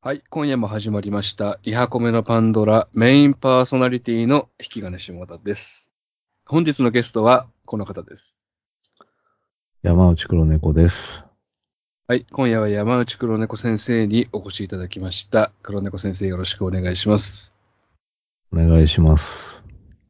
はい、今夜も始まりました。イハコメのパンドラメインパーソナリティの引き金下田です。本日のゲストはこの方です。 山内黒猫です。 はい、今夜は山内黒猫先生にお越しいただきました。黒猫先生よろしくお願いします。 お願いします。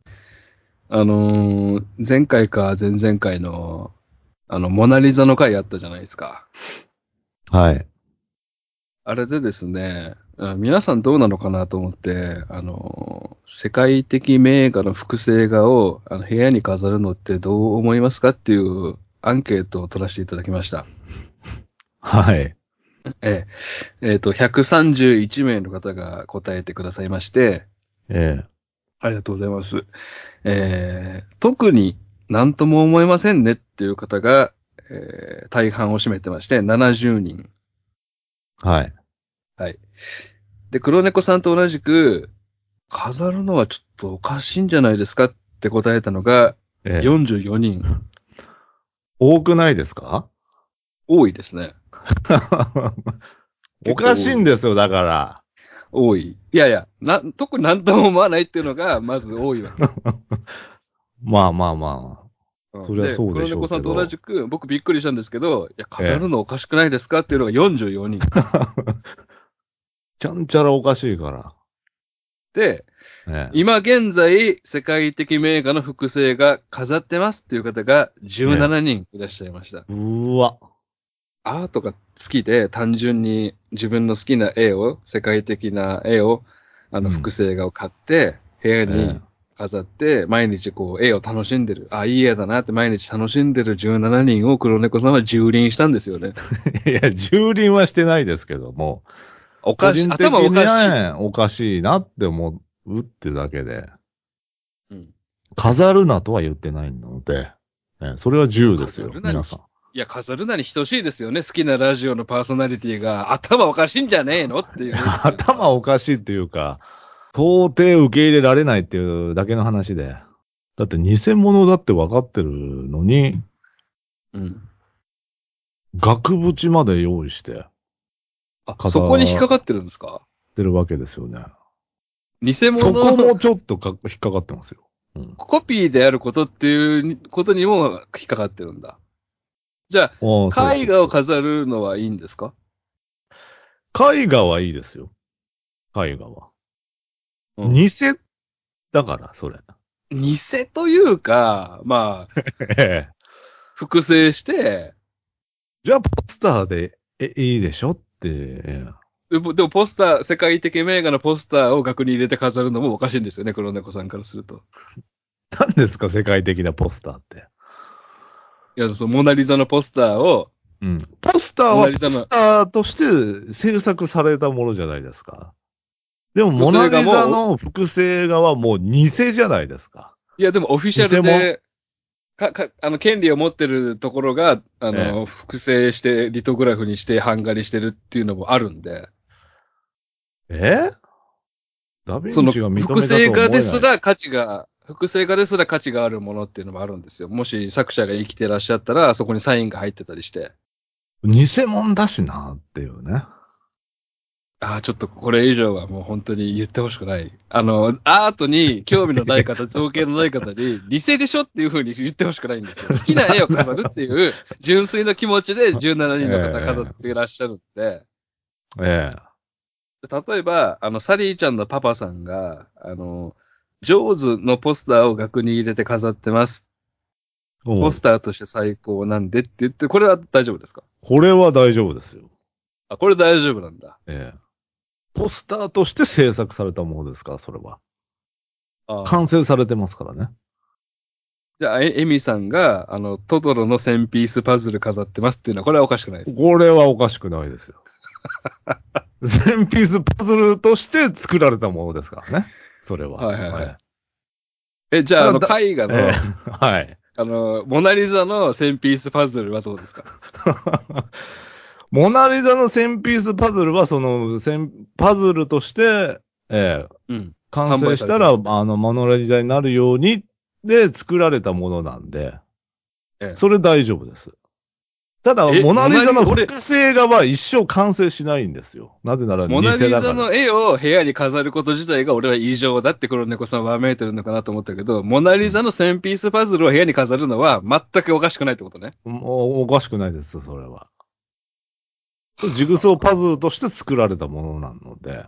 前回か前々回のモナリザの回あったじゃないですか。 はい。 あれでですね、皆さんどうなのかなと思って、世界的名画の複製画を部屋に飾るのってどう思いますかっていうアンケートを取らせていただきました。 はい。 え131名の方が答えてくださいまして、 ええ。 ありがとうございます。特に何とも思いませんねっていう方が、大半を占めてまして、70人。 はい。 はい。で、黒猫さんと同じく、飾るのはちょっとおかしいんじゃないですかって答えたのがええ。 44人。 多くないですか？ 多いですね。 お結かし構多い。 いんですよ、だから。 多い。いやいや、特になんとも思わないっていうのが、まず多いわけ。 まあまあまあ。そりゃで、 そうでしょ黒猫さんと同うけど。 じく、僕びっくりしたんですけど、いや、飾るええ。 のおかしくないですかっていうのが44人。 ちゃんちゃらおかしいから。 で、 ええ。 今現在、世界的名画の複製が飾ってますっていう方が17 ええ。 人いらっしゃいました。 うーわ。 アートが好きで、単純に自分の好きな絵を、世界的な絵を、 うん。 複製画を買って、部屋にえ飾って、毎日こう、絵を楽しんでる。あ、いい絵だなって毎日楽しんでる17人を黒猫さんは蹂躙したんですよね。 え。いや、蹂躙はしてないですけども、個人頭お的にかしい。 ね、おかしいなって思うってだけで。 うん。 飾るなとは言ってないので、それは自由ですよ、 飾るなに皆さん。 いや、飾るなに等しいですよね。好きなラジオのパーソナリティが頭おかしいんじゃねえのっていうっていうのは。 頭おかしいっていうか、到底受け入れられないっていうだけの話で。だって偽物だって分かってるのに、 うん。 額縁まで用意してあ、そこに引っかか飾ってるんですか？ ってるわけですよね。 偽物そこもちょっと引っかかってますよ。うん。 コピーであることっていうことにも引っかかってるんだ。じゃああ、そあ、絵画をうそうそう。 飾るのはいいんですか？ 絵画はいいですよ。絵画は。 うん。 偽だから、それ。 偽というか、まあ、 ええ。 複製して、 じゃあ、ポスターで、いいでしょって、 でもポスター、世界的名画のポスターを額に入れて飾るのもおかしいんですよね、黒猫さんからすると。 何ですか、世界的なポスターって。 いや、モナリザのポスターを、 うん。ポスターモナはポスリザのターとして制作されたものじゃないですか。でも、 複モナ製画も、 リザの複製画はもう偽じゃないですか。 いや、でもオフィシャル偽物。 で、権利を持ってるところが、 え複製してリトグラフにして版画にしてるっていうのもあるんで、 え。ダヴィそのンチが認複製めたとは画です思えない。 ら価値が、複製画ですら価値があるものっていうのもあるんですよ。もし作者が生きてらっしゃったら、そこにサインが入ってたりして。 偽物だしなっていうね。 ああ、ちょっとこれ以上はもう本当に言ってほしくない。アートに興味のない方、造形のない方に、偽でしょっていう風に言ってほしくないんですよ。好きな絵を飾るっていう純粋な気持ちで17人の方飾っていらっしゃるんで、 ええ。 例えば、サリーちゃんのパパさんが、ジョーズのポスターを額に入れて飾ってます。ポおう。 スターとして最高なんでって言って、これは大丈夫ですか？ これは大丈夫ですよ。 あ、これ大丈夫なんだ。 ええ。ポスターとして制作されたものですから、それは。完ああ。 成されてますからね。 じゃあ、エミさんが、トトロの1000ピースパズル飾ってますっていうのは、これはおかしくないですね。 これはおかしくないですよ。全ピースパズルとして作られたものですからね。それは。 はいはいはい。 はい。 じゃあ、絵画ええ。 の、 はい。 モナリザの1000ピースパズルはどうですか？ モナリザの1000ピースパズルは、その、パズルとして、 うん。 完販売され成したら、 てますね。 モナリザになるように、で、作られたものなんで、 ええ。 それ大丈夫です。 ただ、モナリザの俺複製画は一生完成しないんですよ。なぜなら偽モナリだから。 ザの絵を部屋に飾ること自体が俺は異常だって黒猫さんはわめいてるのかなと思ったけど、モナリザの1000ピースパズルを部屋に飾るのは全くおかしくないってことね。 もうおかしくないですよ、それは。ジグソーパズルとして作られたものなので。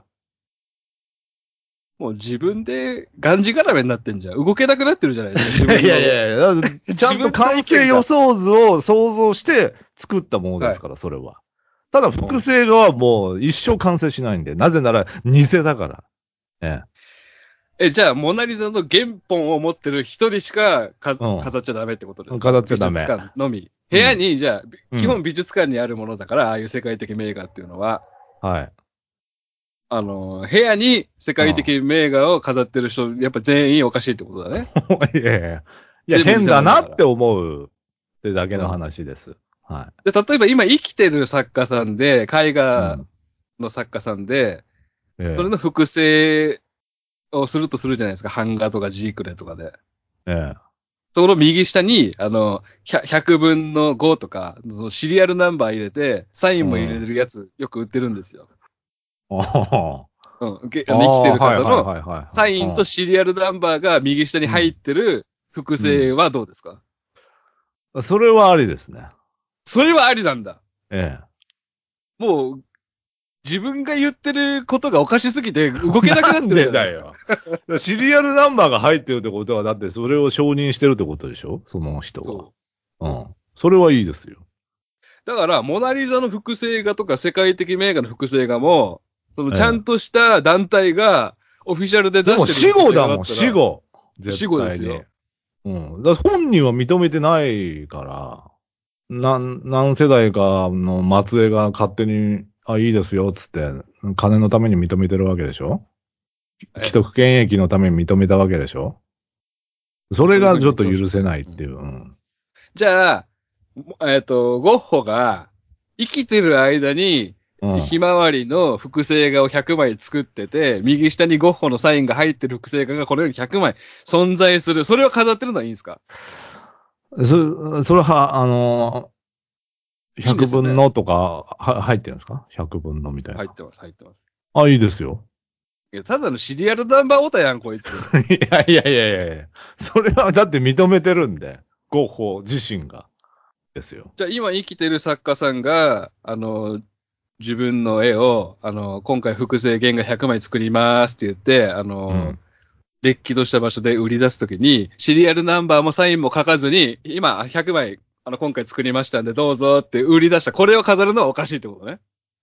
もう自分でがんじがらめになってんじゃん。動けなくなってるじゃないですか。 いやいやいや、だってちゃんと完成予想図を想像して作ったものですから、それは。ただ複製画はもう一生完成しないんで、なぜなら偽だから。 じゃあ、モナリザの原本を持ってる一人しか飾っちゃダメってことですか？ 飾っちゃダメ。 美術館のみ。部屋に、じゃあ、基本美術館にあるものだから、ああいう世界的名画っていうのは。 はい。 部屋に世界的名画を飾ってる人、やっぱ全員おかしいってことだね。 いやいやいや、変だなって思うってだけの話です。はい。 で、例えば今生きてる作家さんで、絵画の作家さんで、それの複製をするとするじゃないですか。版画とかジークレとかで。その右下に、100分の5とか、そのシリアルナンバー入れて、サインも入れるやつ、よく売ってるんですよ。生きてる方のサインとシリアルナンバーが右下に入ってる複製はどうですか？ それはありですね。 それはありなんだ。もう、自分が言ってることがおかしすぎて動けなくなってるじゃないですか。 なんでだよ。シリアルナンバーが入ってるってことは、だってそれを承認してるってことでしょ、その人が。それはいいですよ。 だから、モナリザの複製画とか世界的名画の複製画も、そのちゃんとした団体がオフィシャルで出してる。 でも死後だもん、死後。 死後ですよ。 だ本人は認めてないから、何世代かの末裔が勝手に、いいですよ、つって、金のために認めてるわけでしょ？既得権益のために認めたわけでしょ？それがちょっと許せないっていう。 じゃあ、ゴッホが生きてる間に、ひまわりの複製画を100枚作ってて、右下にゴッホのサインが入ってる複製画がこのように100枚存在する。それを飾ってるのはいいんですか？ それは、100分のとか、入ってるんですか？ 100 分のみたいな。 入ってます、入ってます。 いいですよ。 いや、ただのシリアルナンバーオタやん、こいつ。 いやいやいやいやそれはだって認めてるんで、ゴッホ自身が。ですよ。 じゃあ今生きてる作家さんが、自分の絵を、今回複製原画100枚作りますって言って、デッキとした場所で売り出すときに、シリアルナンバーもサインも書かずに、今100枚、今回作りましたんでどうぞって売り出した。これを飾るのはおかしいってことね。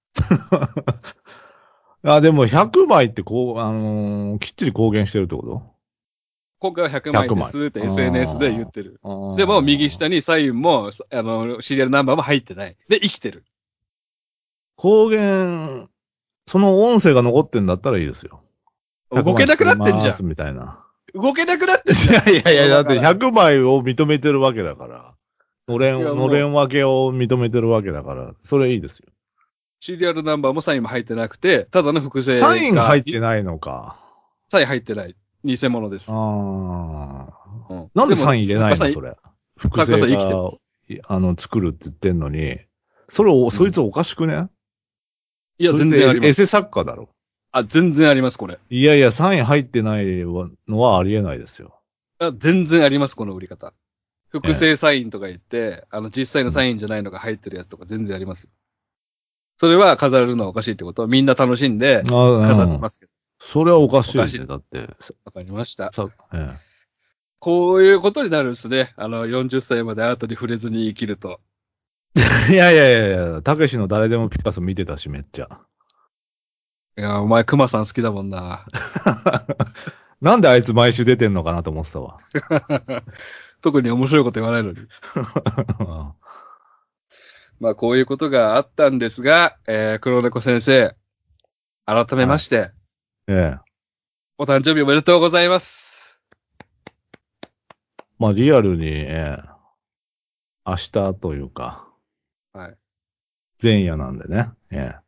でも100枚ってきっちり公言してるってこと？ 今回は100枚ですって SNS で言ってる。でも右下にサインも、シリアルナンバーも入ってない。で、生きてる。 公言、その音声が残ってんだったらいいですよ。 動けなくなってんじゃん。 みたいな。 動けなくなってんじゃん。 いや、だって100枚を認めてるわけだから。のれん分けを認めてるわけだから、それいいですよ。 シリアルナンバーもサインも入ってなくて、ただの複製サイン入ってないのか。 サイン入ってない。偽物です。 なんでサイン入れないのそれ。複製が、作るって言ってんのに、そいつおかしくね？ いや、全然あります。 エセ作家だろ。 全然あります、これ。 いやいや、サイン入ってないのはありえないですよ。 全然あります、この売り方。複製サインとか言って、実際のサインじゃないのが入ってるやつとか全然ありますよ。それは飾るのはおかしいってことはみんな楽しんで飾ってますけど。 それはおかしいですね、だって。 わかりました。こういうことになるんですね。40歳までアートに触れずに生きると。 いやいやいや、たけしの誰でもピカソ見てたし、めっちゃ。 いや、お前、熊さん好きだもんな。 なんであいつ毎週出てんのかなと思ってたわ。 特に面白いこと言わないのに。まあ、こういうことがあったんですが、黒猫先生、改めまして、お誕生日おめでとうございます。 まあ、リアルに、明日というか、前夜なんでね。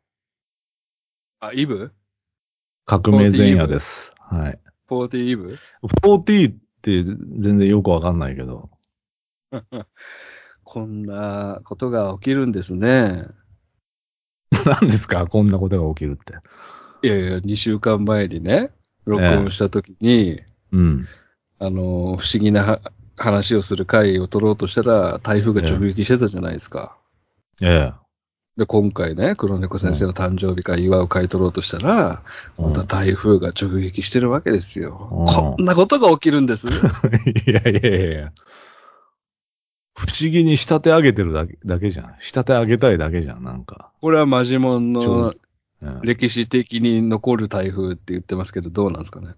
イブ？ 革命前夜です。はい。 40イブ？ 40って全然よくわかんないけど。 こんなことが起きるんですね。 何ですかこんなことが起きるって。 いやいや、2週間前にね、録ええ。 音した時に、 うん。 不思議な話をする回を取ろうとしたら、台風が直え撃してたじゃないですか。 え。ええ。 で、今回ね、黒猫先生の誕生日会祝う会取ろうとしたら、またうん。 台風が直撃してるわけですよ。こうん。 んなことが起きるんです。 いやいやいやいや。不思議に仕立て上げてるだけじゃん。仕立て上げたいだけじゃん、なんか。 これはマジモン超、 のええ。 歴史的に残る台風って言ってますけど、どうなんですかね。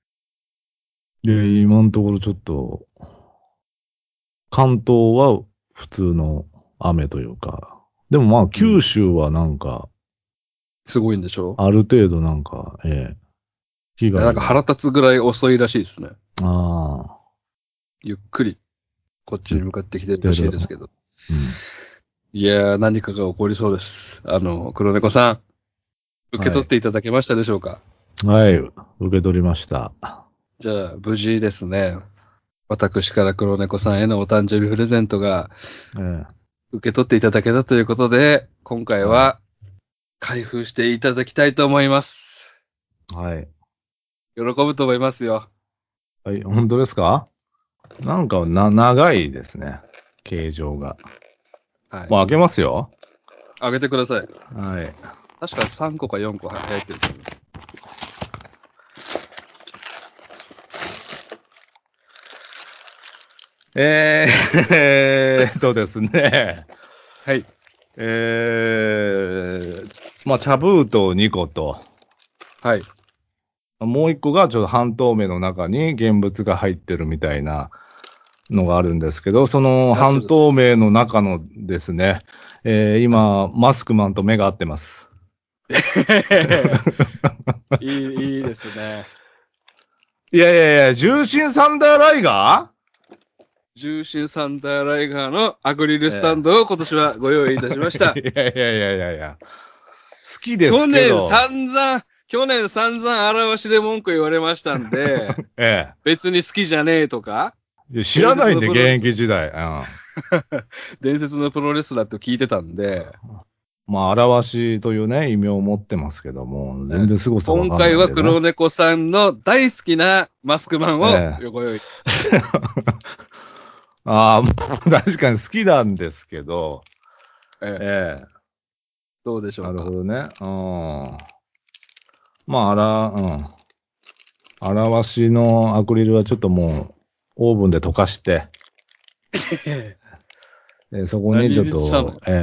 で、今のところちょっと、関東は普通の雨というか、でもまあうん。 九州はなんか、 すごいんでしょ。 ある程度なんか、被いや、なんか腹害が、 立つぐらい遅いらしいですね。 ああ、 ゆっくりこっち言っに向かってきてるらてる。 しいですけど。 うん。 いやー、何かが起こりそうです。黒猫さん、受けはい。 取っていただけましたでしょうか。 はい。受け取りました。 じゃあ、無事ですね。私から黒猫さんへのお誕生日プレゼントがええ。 受け取っていただけたということで、今回はい。 は開封していただきたいと思います。 はい。 喜ぶと思いますよ。 はい。本当ですか？なんか長いですね。形状が。 はい。 もう開けますよ。 あげてください。 はい。 確か3個か4個入ってると思う。 ですね。 はい。 まあ、茶封筒2個と、 はい。 もう1個がちょっと半透明の中に現物が入ってるみたいなのがあるんですけど、そのラッシュ半です。 透明の中のですね、 はい。 今、マスクマンと目が合ってます。 いいですね。 いやいやいや、重心サンダーライガ重心サンダーライガーのアクリルー。 スタンドを今年はご用意いたしました。 いやいやいやいやいや。好きですけど、 去年散々表しで文句言われましたんで、 え別に好きじゃねえとか、 いや知伝説らないんで、現のプロレス、 役時代。うん。 伝説のプロレスラーと聞いてたんで、 まあ、表しというね、異名を持ってますけども、全然凄さわかんな今回いんでね。 は黒猫さんの大好きなマスクマンをええ。 ご用意。 ああ、もう確かに好きなんですけど、 ええ、 ええ。 どうでしょなうか。 るほどね。うん。まあ、うん。表しのアクリルはちょっともう、オーブンで溶かして、そこにち何ょっと、 にしたのよ。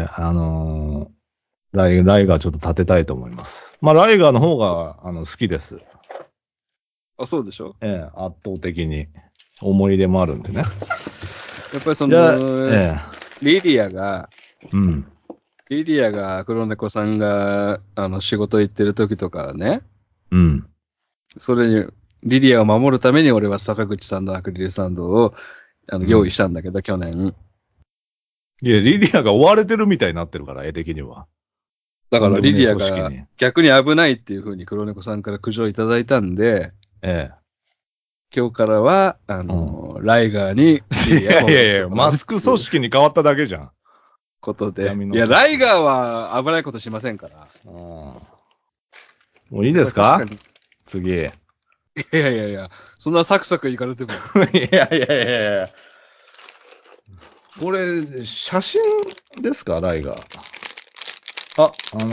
ライガーちょっと立てたいと思います。まあ、ライガーの方が、好きです。 あ、そうでしょ。 圧倒的に。思い入れもあるんでね。 やっぱりじゃあ、 リリアが、 うん。 リリアが黒猫さんが、仕事行ってる時とかね、 うん。 それに、リリアを守るために俺は坂口さんのアクリルスタンドを、用意うん。 したんだけど、去年。 いや、リリアが追われてるみたいになってるから、絵的には。 だからリとんでもねえリアが組織に。 逆に危ないっていう風に黒猫さんから苦情いただいたんで、 ええ。 今日からは、 うん。 ライガーにリいリアを守っやいやいや、 てもらうっマスクていう組織に変わっただけじゃん。 ことで。 闇いや、ライの組織に。 ガーは危ないことしませんから。 うん。もういいやっですか？ ぱり確かに。 次。いいやいやいや、そんなサクサクいかれても。 やいやいやいや。これ、写真ですかライガー。あ、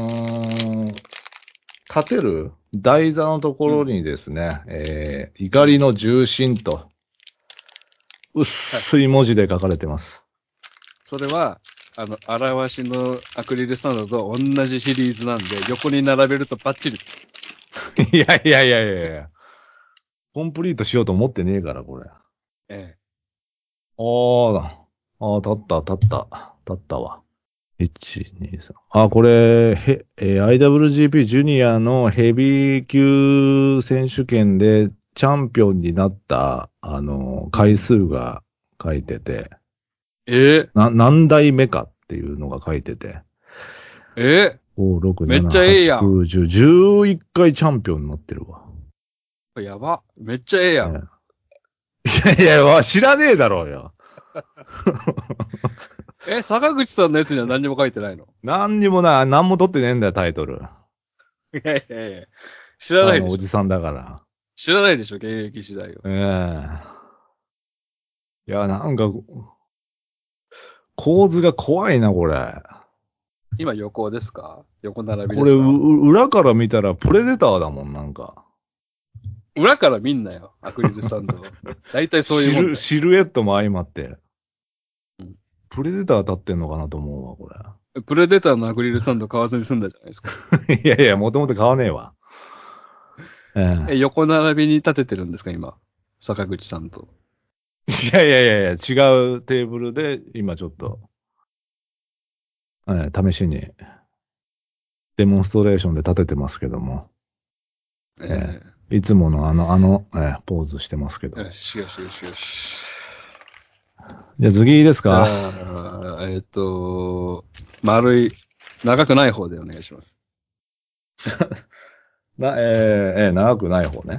立てる台座のとこうん。 ろにですね、怒りの重心と、 はい。 薄い文字で書かれてます。 それは、表しのアクリルスタンドと同じシリーズなんで、横に並べるとバッチリ。 いやいやいやいやいや。コンプリートしようと思ってねえから、これ。 ええ。 立ったわ。1、2、3。これ、IWGP ジュニアのヘビー級選手権でチャンピオンになった、回うん。 数が書いてて、 え何代目かっていうのが書いてて、 え 5、6、7、 めっちゃええ 8、 やん。 9、10、11回チャンピオンになってるわ。 やば。めっちゃええやん。 ねいやいや、知らねえだろうよ。 坂口さんのやつには何にも書いてないの？ 何にもない、何も取ってねえんだよ、タイトル。 いやいやいや。知らないでしょ。 おじさんだから。 知らないでしょ、現役時代を。 ええいや、なんか、構図が怖いな、これ。 今横ですか？横並びこれ、 ですか？ 裏から見たらプレデターだもん、なんか。 裏から見んなよ、アクリルスタンドを。大体そういうもんだよ。 シルエットも相まって。 うんプレデター立ってんのかなと思うわ、こプレデターのアクリルスタンド買わずに済んだじゃないですか。 れ。いやいや、もともと買わねえわ。 横並びに立ててるんですか、今。坂口さんと。 いやいやいやいや、違うテーブルで、今ちょっと、試しに、デモンストレーションで立ててますけども。 えいつものポーズしてますけど。 よしよしよしよし。 じゃあ次いいですじゃか？ あ、丸い、長くない方でお願いします。 長くない方ね。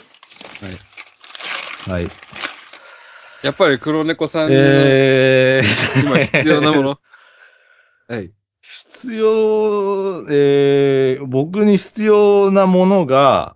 はい。 はい。 やっぱり黒猫さんの今必要なもの。はい。 必要、僕に必要なものが、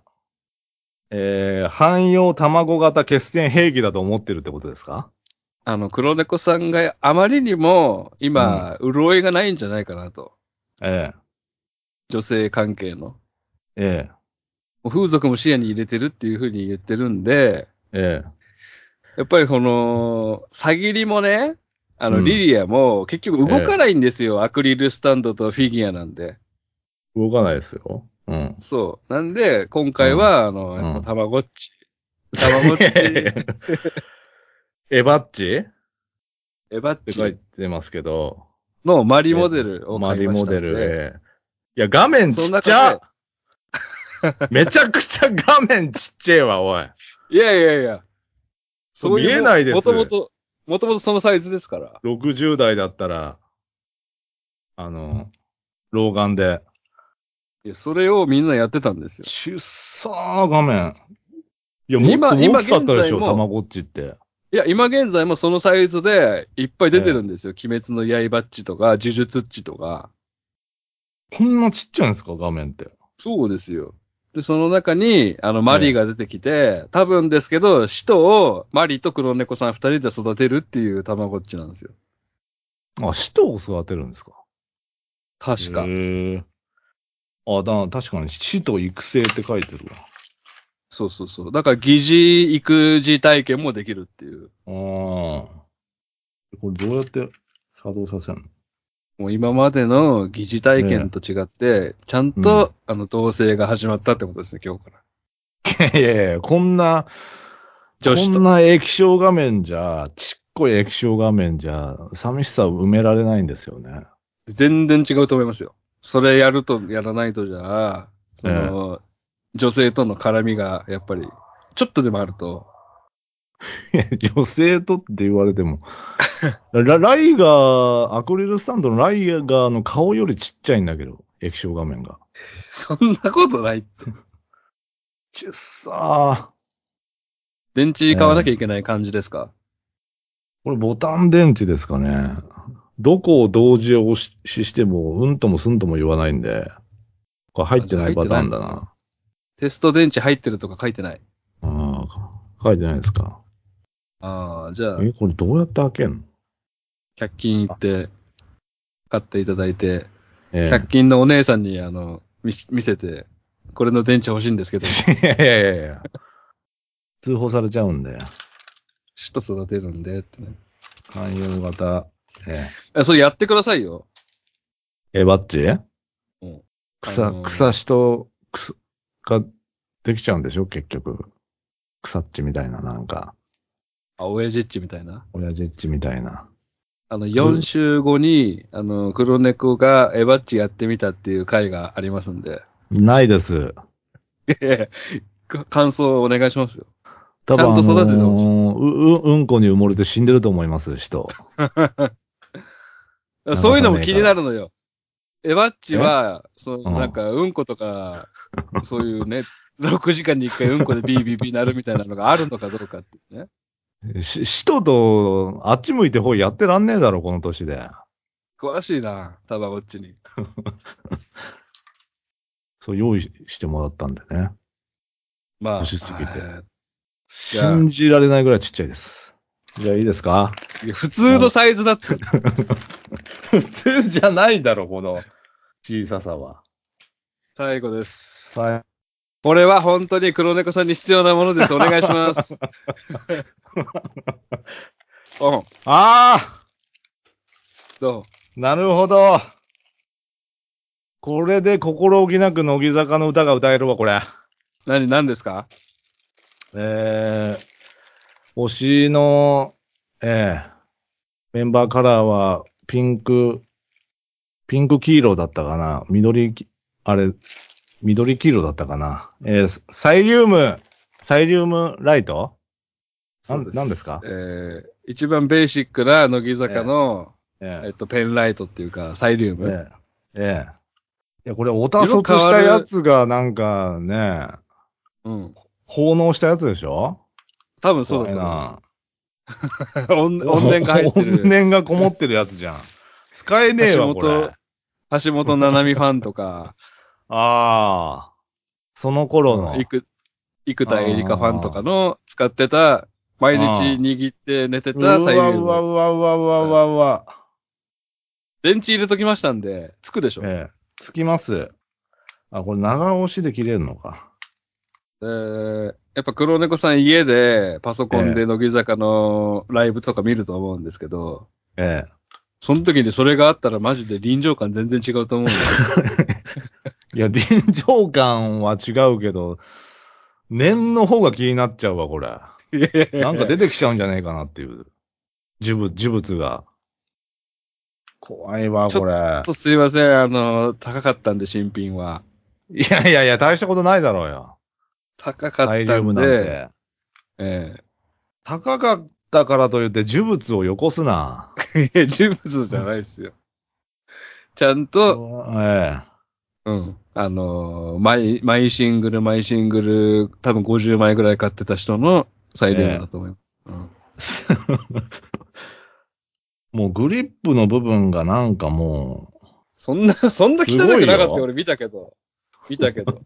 汎用卵型決戦兵器だと思ってるってことですか？ 黒猫さんがあまりにも今、潤いがないんじゃないかなと。 え女性関係の。 え、えもう風俗も視野に入れてるっていうふうに言ってるんで、 え、えやっぱりこの、詐欺りもね、 うんリリアも結局動かええ、 ないんですよ。アクリルスタンドとフィギュアなんで。 動かないですよ。うん。 そう。なんで、今うん。 回は、やっぱうん。 たまごっち。たまごっち、 エバッチっエバッて書いチてますけど、 のマリえ、 モデルをマリ買いましモデル、 たんで、 いや、画面そのちっち中で、 ゃめちゃくちゃ画面ちっちゃいわ、おい。 いやいやいや、そういう見えないです。 もともとそのサイズですから。 60代だったら、あの、老眼で。 いや、それをみんなやってたんですよ。 ちっさー画面。いや、 でもっと大きかっ今現たでしょ、た在も、 まごっちって。 いや、今現在もそのサイズでいっぱい出てるええ。 んですよ。鬼滅の刃っちとか、呪術っちとか。 こんなちっちゃいんですか、画面って。 そうですよ。で、その中に、マリえが出てきて、多分ですけど、使徒をマリと黒猫さん二人で育てるっていうたまごっちなんですよ。 あ、使徒を育てるんですか。へ確か。 え。確かに使徒育成って書いてるわ。 そうそうそう。だから疑似育児体験もできるっていう。 ああ。これどうやって作動させるの？ もう今までの疑似体験えと違って、ちゃんえ。うん。 と、同棲が始まったってことですね、今日から。 いやいやいや、 女子と。 こんな液晶画面じゃ、ちっこい液晶画面じゃ、寂しさを埋められないんですよね。 全然違うと思いますよ。それやるとやらないとじゃあ、 え女性との絡みが、やっぱり、ちょっとでもあると、 え。女性とって言われても、アクリルスタンドのライガーの顔よりちっちゃいんだけど、液晶画面が。 そんなことないって。 ちっさ電池ー。 買わなきゃいけない感じですか？ これボタン電池ですかね。どこを同時押ししても、うんともすんとも言わないんで、これ入っあ、じゃあてないパタ入ってないのかな？ ーンだな。 テスト電池入ってるとか書いてない。 ああ、書いてないですか。 ああ、じゃあ、 これどうやって開けんの？ 100均行って買っていただいて、 え 100均のお姉さんに見せて、これの電池欲しいんですけど、 え。いやいやいや通報されちゃうんで。 シュッと育てるんでってね。 汎用型、 それやってくださいよ。 バッジうん。 草しと、ができちゃうんでしょ結局。草っちみたいな、なんか、 親父っちみたいな。 親父っちみたいな。 4週後に、黒猫がエバッチやってみたっていう回がありますんで、 ないです。 感想をお願いしますよ。 多分ちゃんと育ててほしい。 うんこに埋もれて死んでると思います、人。流さそういうのも気になねえから。 るのよ。エバッチえは、 うん。 うんことか、そういうね、6時間に1回うんこでビービービーなるみたいなのがあるのかどうかっていうね。 使徒と、あっち向いてほいやってらんねえだろ、この年で。 詳しいな、たまごっちに。 そう用意してもらったんでね。欲まあ、 しすぎて。 じゃあ、 信じられないぐらいちっちゃいです。じゃあいいですか？ いや普通のサイズだっつうの。 普通じゃないだろ、この小ささは。 最後です。 さこれは本当に黒猫さんに必要なものです。お願いします。うん。 あどう？ ー、なるほど。これで心置きなく乃木坂の歌が歌えるわ、これ。 何ですか？ え推しの、えーメンバーカラーはピンク黄色だったかな。あれ、緑黄色だったかな。サイリウムライトそうでなんですす。 か？ 一番ベーシックな乃木坂えの、 え、えペンライトっていうか、サイリウえ、 ム。 ええ。いや、これ、オタ色変卒したやわる。 つがなんかね、 うん。 奉納したやつでしょ？ 多分そうだ怖いと思います。 な。 怨念が入って怨る。 念がこもってるやつじゃん。使えねえわ、これ。あ橋本七海ファンとか、 あ、その頃うん、 の。 生田絵梨花ファンとかあの使ってた、毎日あ、 握って寝てうたサイわうわリウム。 うわうわうわうわうわ。 電池入れときましたんで、つくでしょ。 ええ、つきます。あ、これ長押しで切れるのか。 やっぱ黒猫さん家でパソコンえで乃木坂のライブとか見ると思うんですけど、 え、えその時にそれがあったらマジで臨場感全然違うと思うんで。 え。いや、臨場感は違うけど、念の方が気になっちゃうわ、これ。 いやいやいやなんか出てきちゃうんじゃねえかなっていう。呪物が。怖いわ、 ちょっこれ。 とすいません、高かったんで新品は。 いやいやいや、大したことないだろうよ。 高かったサイリウムなんんで、 て。 え高かったからといって呪物をよこすな。 いや、呪物じゃないですよ。ちゃんと、 ええ。 うん。マイシングル、多分50枚ぐらい買ってた人のサイリウムだええ。 と思います。うん。 もうグリップの部分がなんかもそんなう、す汚くなかったよ。 ごいよ。 俺見たけど。見たけど。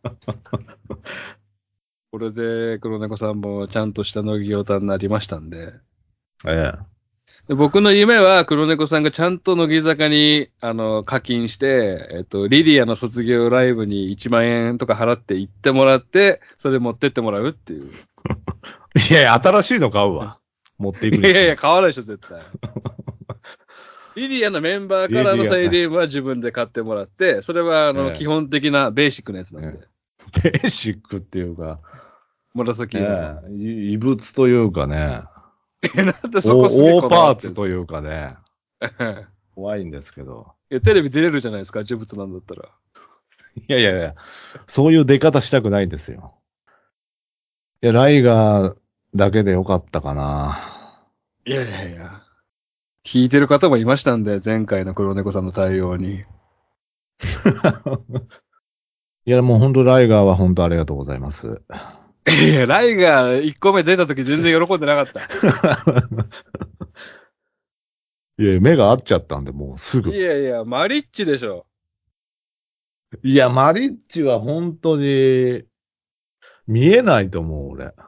これで黒猫さんもちゃんとした乃木オタになりましたんで。 ええ。 で僕の夢は黒猫さんがちゃんと乃木坂に、課金して、リリアの卒業ライブに1万円とか払って行ってもらって、それ持ってってもらうっていう。 いやいや、新しいの買うわ。持っていくいやいや、 にしても。 買わないでしょ、絶対。リリアのメンバーカリラーのサイリア、 リウムは自分で買ってもらって、それは、基え本的なベーシックなやつなえ。 んで。 ええ。ベーシックっていうか、 紫色の。 異物というかね、 なんでそこすげえ大こだわパーツとってんすか？ いうかね、怖いんですけど。 いや、テレビ出れるじゃないですか、呪物なんだったら。 いやいやいや、そういう出方したくないんですよ。いや、ライガーだけでよかったかな。 いやいやいや。聞いてる方もいましたんで、前回の黒猫さんの対応に。 いや、もう本当ライガーは本当ありがとうございます。 いや、ライガー1個目出た時全然喜んでなかった。 いや、目が合っちゃったんで、もうすいぐ。 やいや、マリッチでしょ。 いや、マリッジは本当に見えないと思う、俺。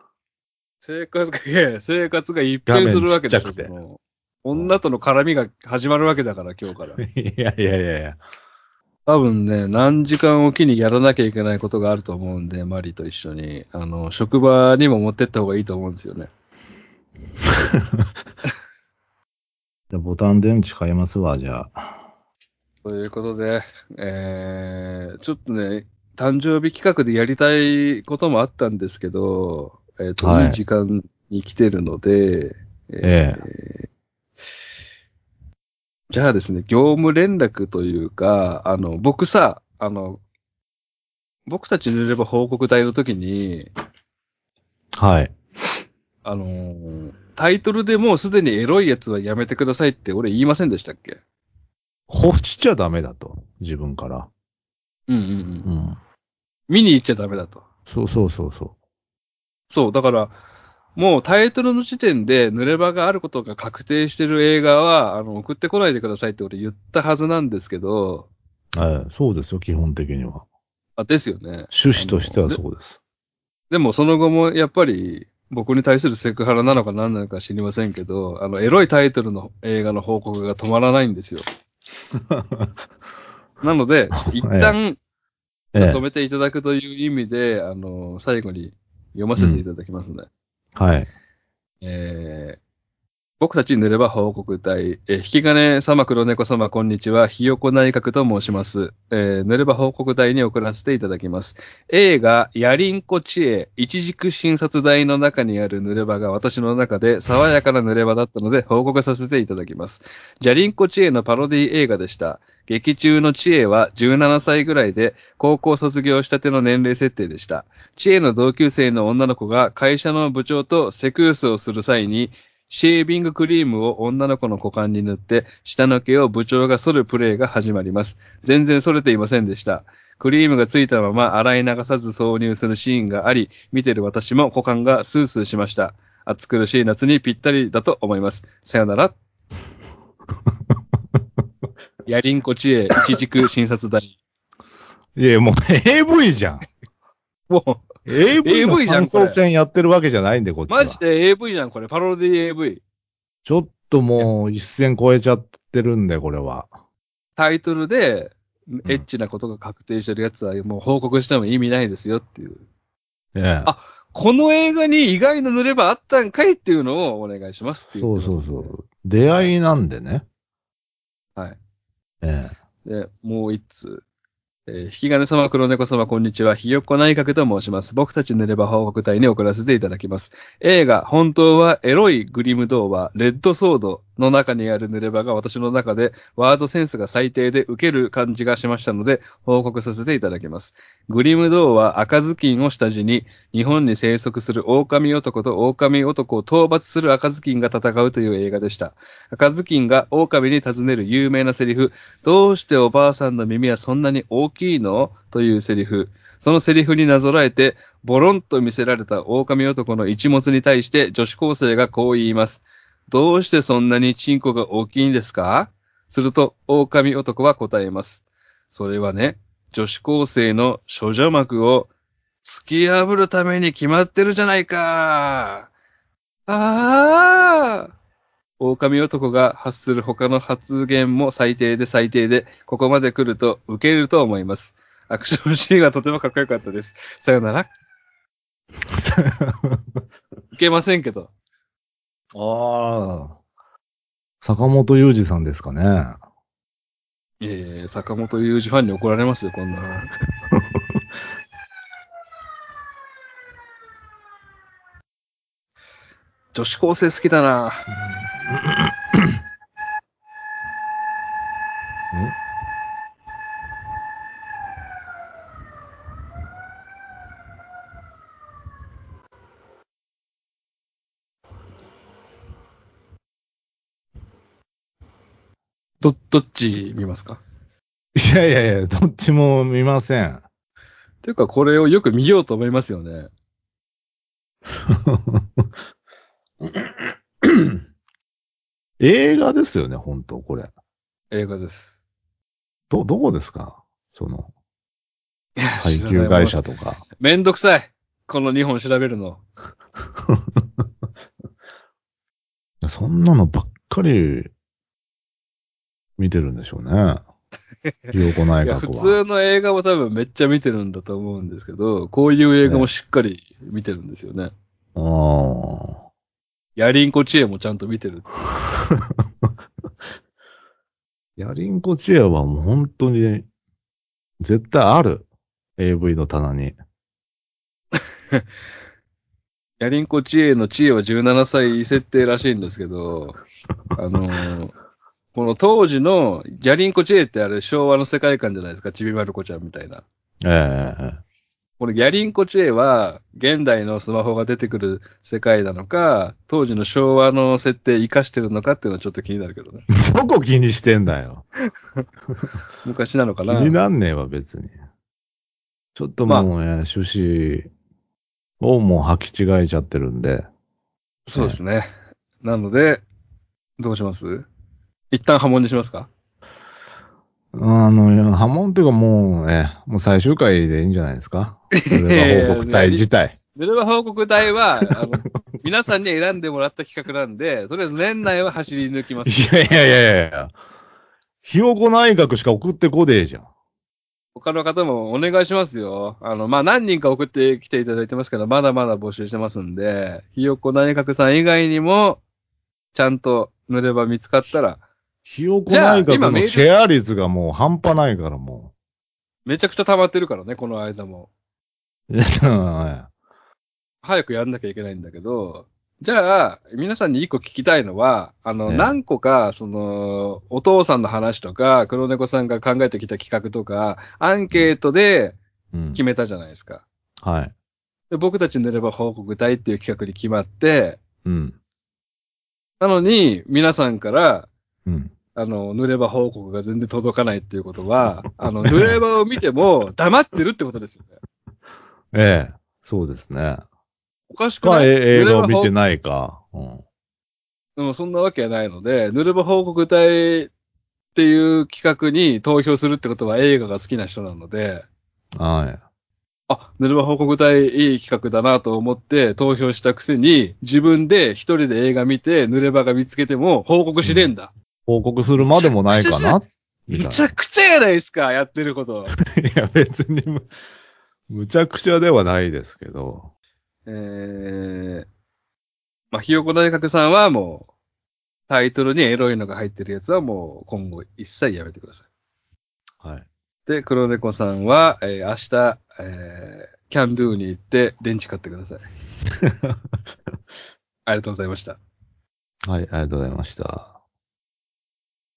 生活が一変す画面ちるわけでしょ、 っちゃくて。うん、 女との絡みが始まるわけだから、今日から。 いやいやいやいや。 多分ね、何時間おきにやらなきゃいけないことがあると思うんで、マリと一緒に。職場にも持ってった方がいいと思うんですよね。 じゃあボタン電池買いますわ、じゃあ。 ということで、ちょっとね、誕生日企画でやりたいこともあったんですけど、いいはい。 時間に来てるので、 ええ。 じゃあですね、業務連絡というか、僕さ、僕たち塗れば報告隊の時に、 はい。 タイトルでもうすでにエロいやつはやめてくださいって俺言いませんでしたっけ？ 欲しちゃダメだと。自分から。 うんうんうん。 うん。 見に行っちゃダメだと。 そうそうそうそそう、だから、 もうタイトルの時点で濡れ場があることが確定してる映画は、送ってこないでくださいって俺言ったはずなんですけど、 そうですよ、基本的には。 ですよね。 趣旨としてはそうです。 でもその後もやっぱり僕に対するセクハラなのか何なのか知りませんけど、エロいタイトルの映画の報告が止まらないんですよ。なので、ちょっと一え旦え、ええ、 止めていただくという意味で、最後に読ませていただきますね。 はい。 えー僕たち濡れば報告隊、引き金様黒猫様こんにちは、ひよこ内閣と申します。濡れば報告隊に送らせていただきます。映画、やりんこ知恵、一軸診察台の中にある濡れ場が私の中で爽やかな濡れ場だったので報告させていただきます。じゃりんこ知恵のパロディ映画でした。劇中の知恵は17歳ぐらいで高校卒業したての年齢設定でした。知恵の同級生の女の子が会社の部長とセクースをする際にシェービングクリームを女の子の股間に塗って、下の毛を部長が剃るプレイが始まります。全然剃れていませんでした。クリームがついたまま洗い流さず挿入するシーンがあり、見てる私も股間がスースーしました。暑苦しい夏にぴったりだと思います。さよなら。やりんこ知恵、一軸診察台。 いや、もう AV じゃん。 もう、 AV の AV じゃん、こ感想れ。 戦やってるわけじゃないんで、こっちは。 マジで AV じゃん、これ。パロディ AV。 ちょっといや、 もう一線超えちゃってるんで、これは。 タイトルで、 うん。 エッチなことが確定してるやつはもう報告しても意味ないですよっていう。 ええ。 あ、この映画に意外な塗ればあったんかいっていうのをお願いしますって言っそうてますんで。 そうそう。出はい。 会いなんでね。 はい。 ええ。 で、もう一つ。引き金様、黒猫様、こんにちは。ひよっこ内閣と申します。僕たち塗れば報告隊に送らせていただきます。映画、本当はエロいグリム童話、レッドソードの中にある塗れ場が私の中でワードセンスが最低で受ける感じがしましたので、報告させていただきます。グリム童話、赤ずきんを下地に、日本に生息する狼男と狼男を討伐する赤ずきんが戦うという映画でした。赤ずきんが狼に尋ねる有名なセリフ、どうしておばあさんの耳はそんなに大きいのというセリフ。そのセリフになぞらえて、ボロンと見せられた狼男の一物に対して女子高生がこう言います。どうしてそんなにチンコが大きいんですか？すると、狼男は答えます。それはね、女子高生の処女膜を突き破るために決まってるじゃないか。ああ。狼男が発する他の発言も最低で最低で、ここまで来ると受けると思います。アクションシーンはとてもかっこよかったです。さよなら。受けませんけど。 ああ、坂本雄二さんですかね。 坂本雄二ファンに怒られますよ、こんなの。女子高生好きだな。 んどっち見ますか？ いやいやいや、どっちも見ません。 ていうか、これをよく見ようと思いますよね。 映画ですよね、本当これ。 映画です。 どこですかその、 いや、 配知らない。もう、 給会社とか。 めんどくさい。この2本調べるの。 そんなのばっかり見てるんでしょうね。ひよこ内いや、普閣は。 通の映画も多分めっちゃ見てるんだと思うんですけど、こういう映画もね。 しっかり見てるんですよね。 ああ。 ヤリンコ知恵もちゃんと見てるっていう。 ヤリンコチェアはもう本当に絶対ある。AV の棚に。 ヤリンコ知恵の知恵は17歳設定らしいんですけど、あのーこの当時のヤリンコ知恵ってあれ昭和の世界観じゃないですか、ちびまる子ちゃんみたいな。 ええ、 このヤリンコ知恵は現代のスマホが出てくる世界なのか、当時の昭和の設定活かしてるのかっていうのはちょっと気になるけどね。 どこ気にしてんだよ。 昔なのか気にな。 なんねえわ、別に。ちょっとまあ、 もうね、趣旨をもう履き違えちゃってるんで。 そうですね。なので、どうします？一旦波紋にしますか？ 波紋っていうかもう最終回でいいんじゃないですか。 い濡れ場報告やいや、 隊自体。 ヌルマ報告隊は、皆さんに選んでもらった企画なんで、とりあえず年内は走り抜きまいすけど、 やいやいやいやひよこ内閣しか送ってこねえじゃん。 他の方もお願いしますよ。まあ、何人か送ってきていただいてますけど、まだまだ募集してますんで、ひよこ内閣さん以外にも、ちゃんと塗れば見つかったら、 ひよこじゃあ、 内閣の今メール、 シェア率がもう半端ないからもめちゃくちゃ溜まってるからね、この間も。 う。いや早くやんなきゃいけないんだけど、じゃあ、皆さんに一個聞きたいのは、 ええ、 何個か、お父さんの話とか、黒猫さんが考えてきた企画とか、アンケートでうん。 決めたじゃないですか。 はい。 で僕たち塗れば報告隊っていう企画に決まって、 うん。 なのに、皆さんから、 うん。 塗れば報告が全然届かないっていうことは、塗ればを見ても黙ってるってことですよね。 ええ、そうですね。 おかしくか、 ない？塗映画を見てれば報告、 ないか。うん。 でもそんなわけはないので、塗れば報告隊っていう企画に投票するってことは映画が好きな人なので、 はヌルマ報告隊いい企画だなと思って投票したくせに、自分で一人で映画見て、ヌレバが見つけても報告い。うん。 しねえんだ。 報告するむちゃまでもなくちゃじゃ、 いかなみむたいな。 ちゃくちゃやないですか、やってること。 いや、別にむちゃくちゃではないですけど。 えー、まあ、ひよこ大学さんはもう、タイトルにエロいのが入ってるやつはもう今後一切やめてください。 はい。 で、黒猫さんは、明日、キャンドゥに行って電池買ってください。ありがとうございました。 はい、ありがとうございました。